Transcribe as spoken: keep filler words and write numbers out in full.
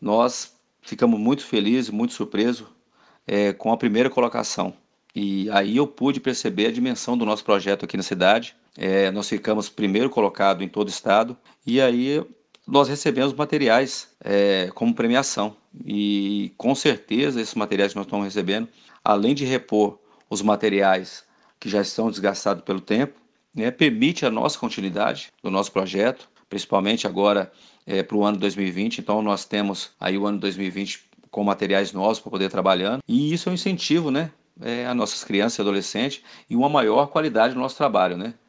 nós ficamos muito felizes, muito surpresos é, com a primeira colocação. E aí eu pude perceber a dimensão do nosso projeto aqui na cidade. É, nós ficamos primeiro colocado em todo o estado e aí nós recebemos materiais é, como premiação. E com certeza esses materiais que nós estamos recebendo, além de repor os materiais que já estão desgastados pelo tempo, né, permite a nossa continuidade do nosso projeto, principalmente agora é, para o ano dois mil e vinte. Então nós temos aí o ano dois mil e vinte com materiais novos para poder trabalhando. E isso é um incentivo, né? É, a nossas crianças e adolescentes e uma maior qualidade do nosso trabalho, né?